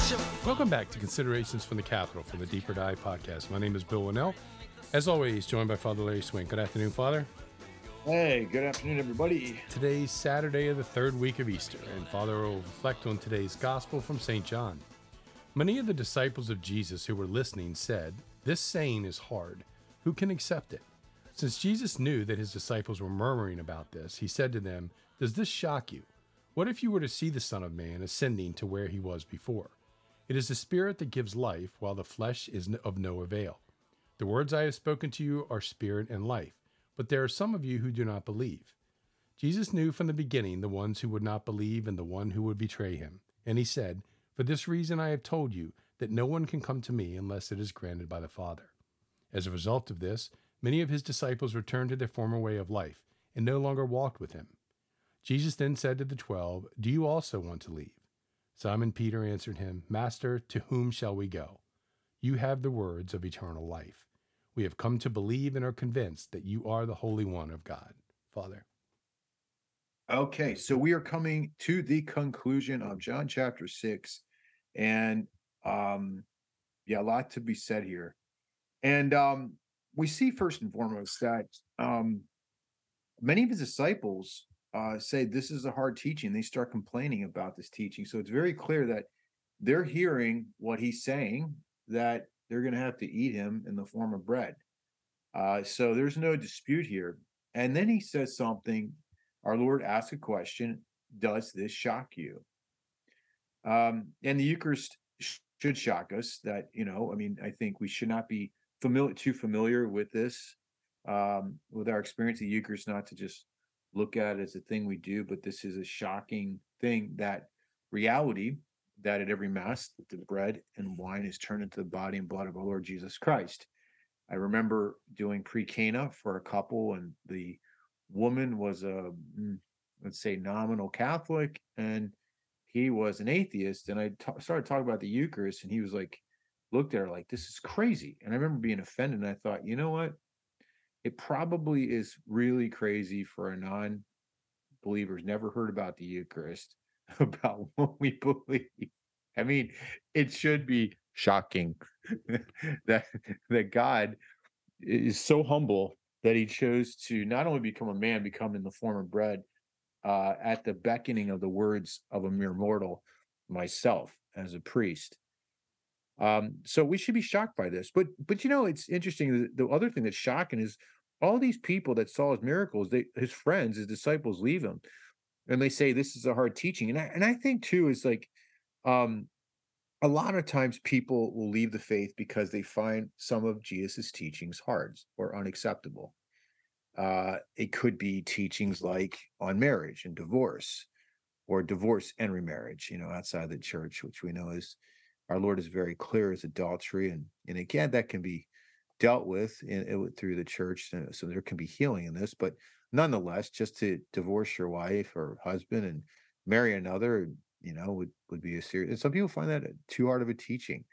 Welcome back to Considerations from the Capitol from the Deeper Dive podcast. My name is Bill Winnell. As always, joined by Father Larry Swink. Good afternoon, Father. Hey, good afternoon, everybody. Today's Saturday of the third week of Easter, and Father will reflect on today's Gospel from St. John. Many of the disciples of Jesus who were listening said, "This saying is hard. Who can accept it?" Since Jesus knew that his disciples were murmuring about this, he said to them, "Does this shock you? What if you were to see the Son of Man ascending to where he was before? It is the Spirit that gives life, while the flesh is of no avail. The words I have spoken to you are spirit and life, but there are some of you who do not believe." Jesus knew from the beginning the ones who would not believe and the one who would betray him. And he said, "For this reason I have told you that no one can come to me unless it is granted by the Father." As a result of this, many of his disciples returned to their former way of life and no longer walked with him. Jesus then said to the 12, "Do you also want to leave?" Simon Peter answered him, "Master, to whom shall we go? You have the words of eternal life. We have come to believe and are convinced that you are the Holy One of God." Father. Okay, so we are coming to the conclusion of John chapter 6. And a lot to be said here. And we see first and foremost that many of his disciples say this is a hard teaching. They start complaining about this teaching. So it's very clear that they're hearing what he's saying, that they're going to have to eat him in the form of bread. So there's no dispute here. And then he says something. Our Lord asks a question: does this shock you? And the Eucharist should shock us. That, I think we should not be too familiar with this, with our experience of the Eucharist, not to just look at it as a thing we do, but this is a shocking thing, that reality that at every Mass, the bread and wine is turned into the body and blood of our Lord Jesus Christ. I remember doing pre-Cana for a couple, and the woman was let's say, nominal Catholic, and he was an atheist. And I started talking about the Eucharist, and he was like, looked at her like, "This is crazy." And I remember being offended, and I thought, you know what? It probably is really crazy for a non-believer who's never heard about the Eucharist, about what we believe. I mean, it should be shocking that God is so humble that he chose to not only become a man, become in the form of bread, at the beckoning of the words of a mere mortal, myself, as a priest. So we should be shocked by this. But it's interesting. The other thing that's shocking is all these people that saw his miracles, his friends, his disciples, leave him, and they say this is a hard teaching. And I think too is like, a lot of times people will leave the faith because they find some of Jesus's teachings hard or unacceptable. It could be teachings like on marriage and divorce, or divorce and remarriage, outside the church, which we know is, our Lord is very clear, as adultery. And again, that can be dealt with through the church. So there can be healing in this, but nonetheless, just to divorce your wife or husband and marry another, would be a serious, and some people find that too hard of a teaching.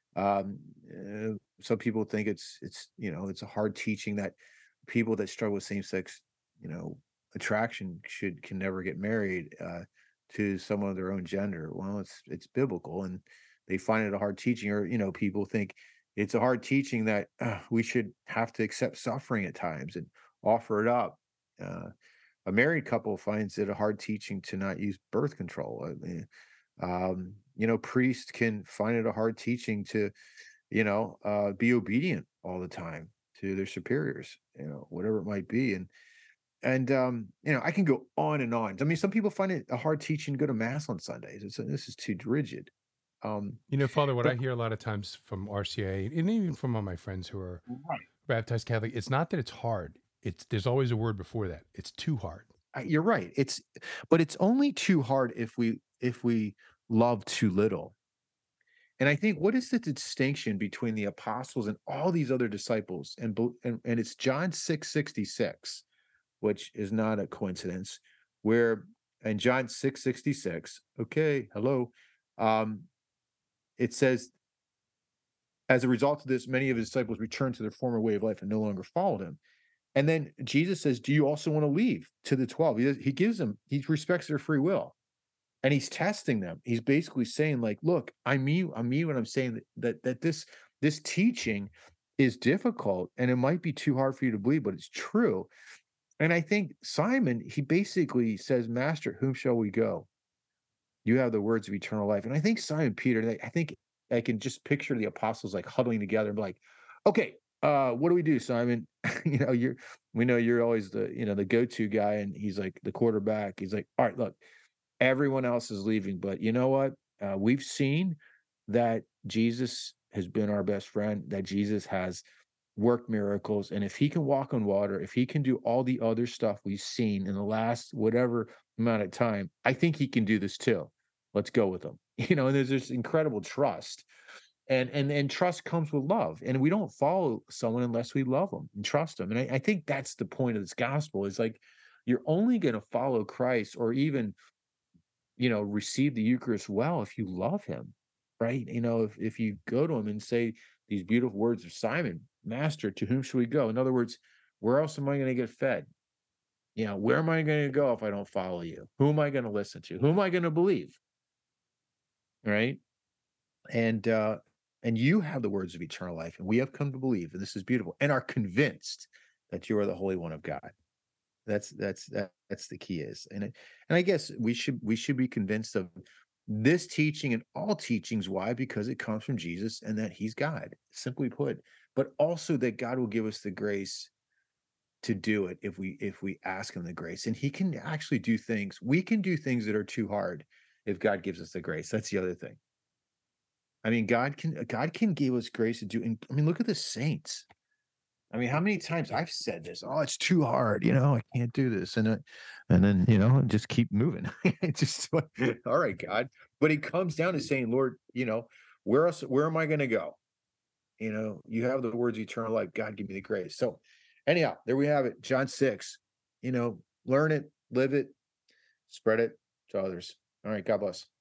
Some people think it's a hard teaching that people that struggle with same-sex, attraction can never get married to someone of their own gender. Well, it's biblical, and they find it a hard teaching. Or people think it's a hard teaching that we should have to accept suffering at times and offer it up. A married couple finds it a hard teaching to not use birth control. I mean, priests can find it a hard teaching to be obedient all the time to their superiors, whatever it might be. And I can go on and on. I mean, some people find it a hard teaching to go to Mass on Sundays. This is too rigid. Father, what but I hear a lot of times from RCA, and even from all my friends who are Right. baptized Catholic, it's not that it's hard. There's always a word before that. It's too hard. You're right. But it's only too hard if we love too little. And I think, what is the distinction between the apostles and all these other disciples? And it's John 6:66, which is not a coincidence, where in John 6:66, okay, hello, it says, as a result of this, many of his disciples returned to their former way of life and no longer followed him. And then Jesus says, "Do you also want to leave?" to the 12. He respects their free will. and he's testing them. He's basically saying, like, look, I mean when I'm saying that this teaching is difficult and it might be too hard for you to believe, but it's true. And I think Simon, he basically says, Master, whom shall we go? You have the words of eternal life. And I think Simon Peter, I think I can just picture the apostles like huddling together and be like, okay, what do we do, Simon? We know you're always the go-to guy, and he's like the quarterback. He's like, all right, look, everyone else is leaving, but you know what? We've seen that Jesus has been our best friend, that Jesus has worked miracles. And if he can walk on water, if he can do all the other stuff we've seen in the last whatever amount of time, I think he can do this too. Let's go with him. And there's this incredible trust. And trust comes with love. And we don't follow someone unless we love them and trust them. And I think that's the point of this gospel is like you're only going to follow Christ or even receive the Eucharist well if you love him, right? If you go to him and say these beautiful words of Simon, Master, to whom should we go? In other words, where else am I going to get fed? Where am I going to go if I don't follow you? Who am I going to listen to? Who am I going to believe? Right? And you have the words of eternal life, and we have come to believe, and this is beautiful, and are convinced that you are the Holy One of God. That's the key is. And I guess we should be convinced of this teaching and all teachings. Why? Because it comes from Jesus and that he's God, simply put, but also that God will give us the grace to do it if we ask him the grace. And he can actually do things. We can do things that are too hard if God gives us the grace. That's the other thing. I mean, God can give us grace to do. And I mean, look at the saints. I mean, how many times I've said this? Oh, it's too hard. I can't do this, and then just keep moving. It's just like, all right, God. But it comes down to saying, Lord, where else? Where am I going to go? You have the words eternal life. God, give me the grace. So, anyhow, there we have it. John 6. Learn it, live it, spread it to others. All right. God bless.